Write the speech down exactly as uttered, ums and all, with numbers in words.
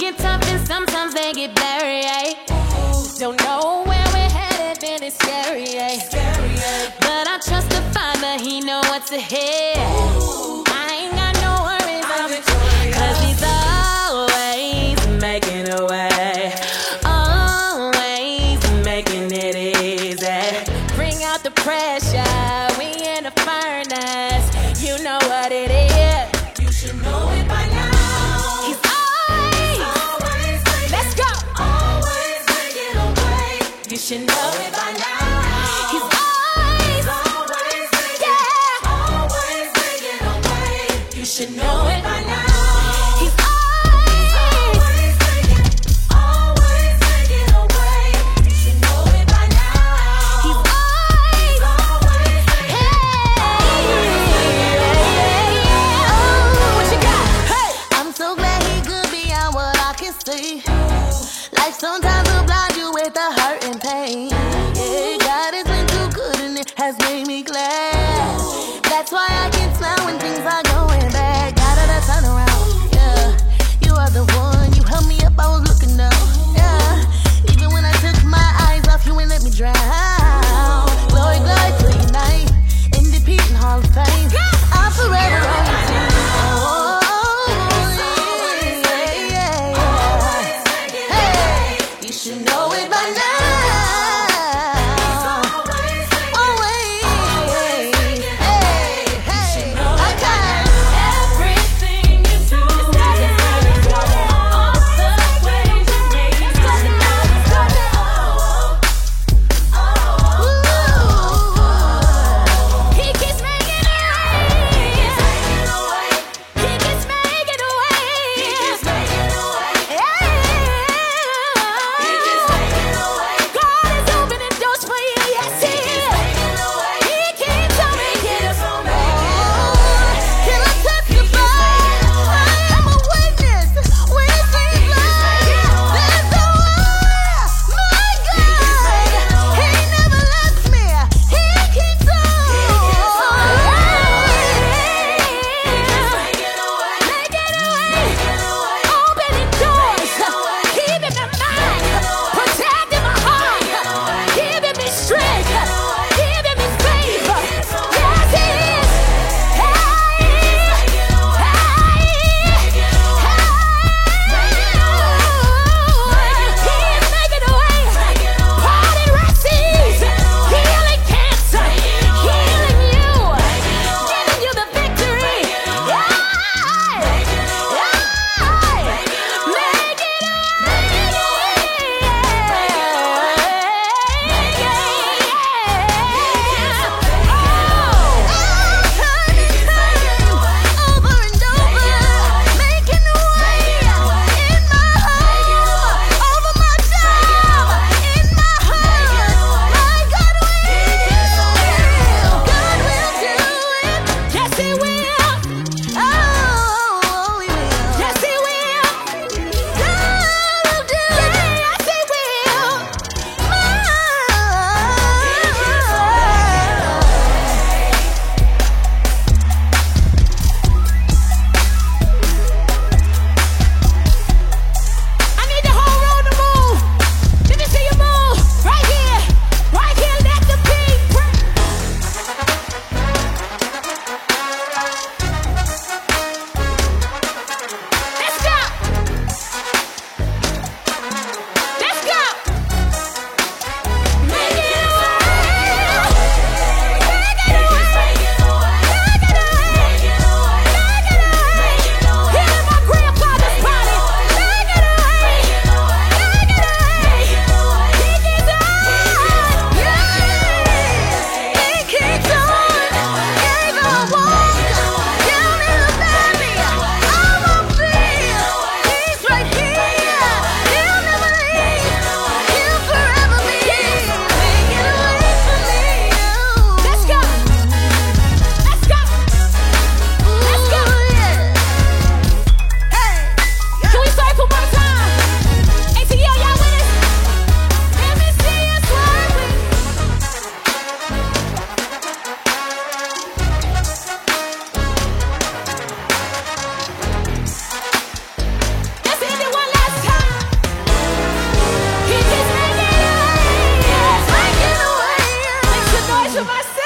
get tough and sometimes they get blurry, eh? Don't know where we're headed, and it's scary, eh? But I trust the Father, He know what's ahead. I ain't got no worries, cause He's always making a way. Always making it easy. Bring out the pressure, we in the furnace. You know what it is. You should know it by now. He's always, Always making, let's go. always making a way. You should know it by now. He's always, Always making, yeah. always making a way. You should know it by now. He's Always always, making, always making a way. You should know it by now. he's always, Always making, hey, oh, what you got? Hey, I'm so glad He could be on what I can see. Life sometimes will blind you with the hurt and pain. Yeah, God has been too good and it has made me glad. That's why I can smile when things are going bad. Got to turn around, yeah. You are the one, you held me up, I was looking down, yeah. Even when I took my eyes off you and let me drown. Glory, glory to your name, in the Pete and Hall of Fame. I'm forever grateful. Oh, yeah, yeah, yeah. Hey, you should know it by now. always making, Always, hey, hey, okay. everything you do. All the ways you make it. he keeps making a way. He keeps making a way. Yeah. God is opening doors for you, yes He is. He keeps on making it for me. Can I testify? I am a witness. When it seems like there's no way, my God, He never lets me. He keeps on. Making a way. Opening doors. Keeping my mind. Protecting my heart. Giving me strength. Giving me faith. Yes, He is. Hey. He is making a way. Parting Red Seas. Healing cancer. Healing you. Giving you the victory. Yeah. Yes, He will. Oh, He will. Yes, He will. God will do it. Yes, He will. I need the whole room to move. Let me see you move. Right here. Right here. Let the beat break. to myself.